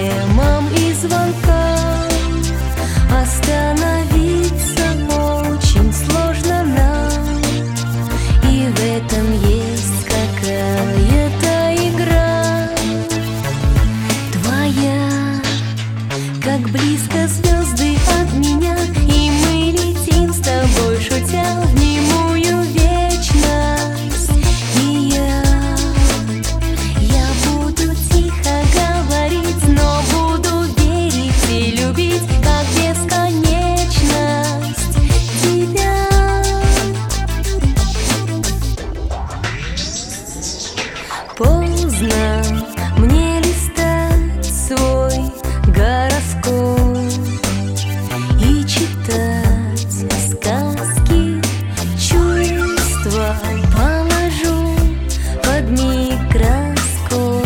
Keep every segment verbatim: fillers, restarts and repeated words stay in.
проблемам и звонкам. Остановиться очень сложно нам, и в этом есть какая-то игра твоя. Как близко звезды от меня, и мы летим с тобой, шутя, в немую вечность. И я, я буду тихо говорить, но буду верить и любить, как бесконечность тебя. Поздно мне листать свой гороскоп и читать сказки. Чувства положу под микроскоп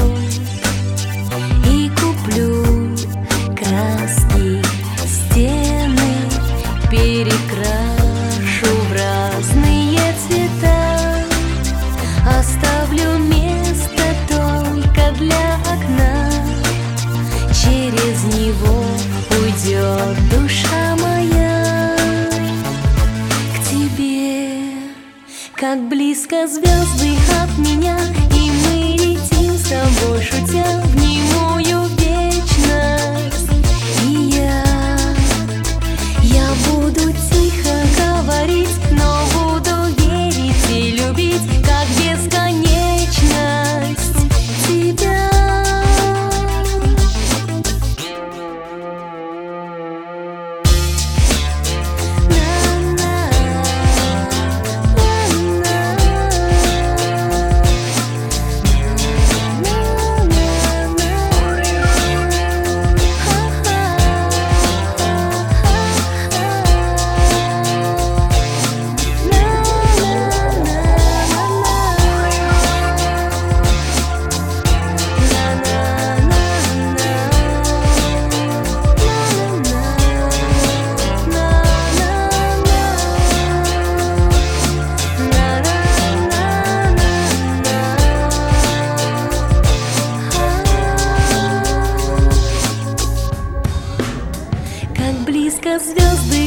и куплю краски, стены перекрашу в разные цвета. Оставлю место только для окна, через него уйдет душа моя к тебе. Как близко звезды от меня, и мы летим с тобой, шутя, в немую вечность. И я, я буду тихо говорить, но буду верить и любить, как бесконечность тебя. Как близко звезды